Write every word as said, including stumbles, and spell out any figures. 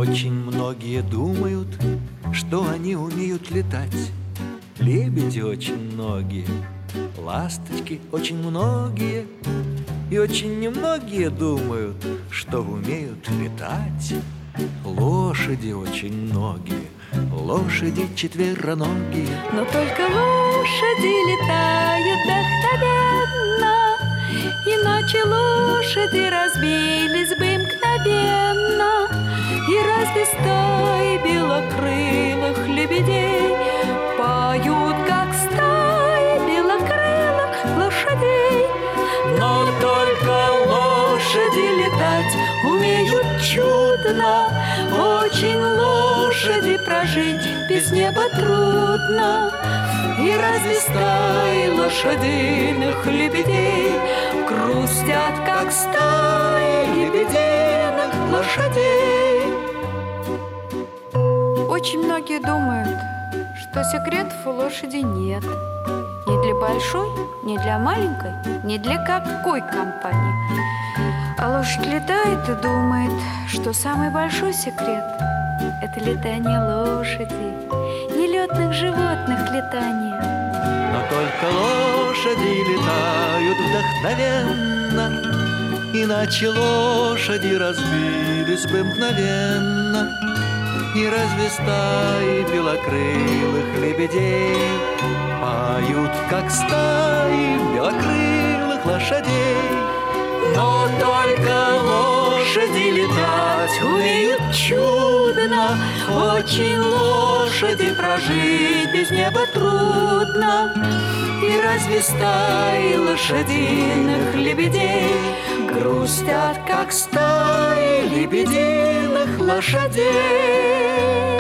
Очень многие думают, что они умеют летать. Лебеди очень многие, ласточки очень многие, и очень немногие думают, что умеют летать. Лошади очень многие, лошади четвероногие, но только лошади летают вдохновенно, иначе лошади разбились бы мгновенно. И разве стаи белокрылых лебедей поют, как стаи белокрылых лошадей? Но только лошади летать умеют чудно, очень лошади прожить без неба трудно. И разве стаи лошадиных лебедей грустят, как стаи лебединых лошадей? Очень многие думают, что секретов у лошади нет. Ни для большой, ни для маленькой, ни для какой компании. А лошадь летает и думает, что самый большой секрет – это летание лошади, не летных животных летание. Но только лошади летают вдохновенно, иначе лошади разбились бы мгновенно. И разве стаи белокрылых лебедей поют, как стаи белокрылых лошадей? Но только лошади летать умеют чудно, очень лошади прожить без неба трудно. И разве стаи лошадиных лебедей грустят, как стаи лебединых лошадей?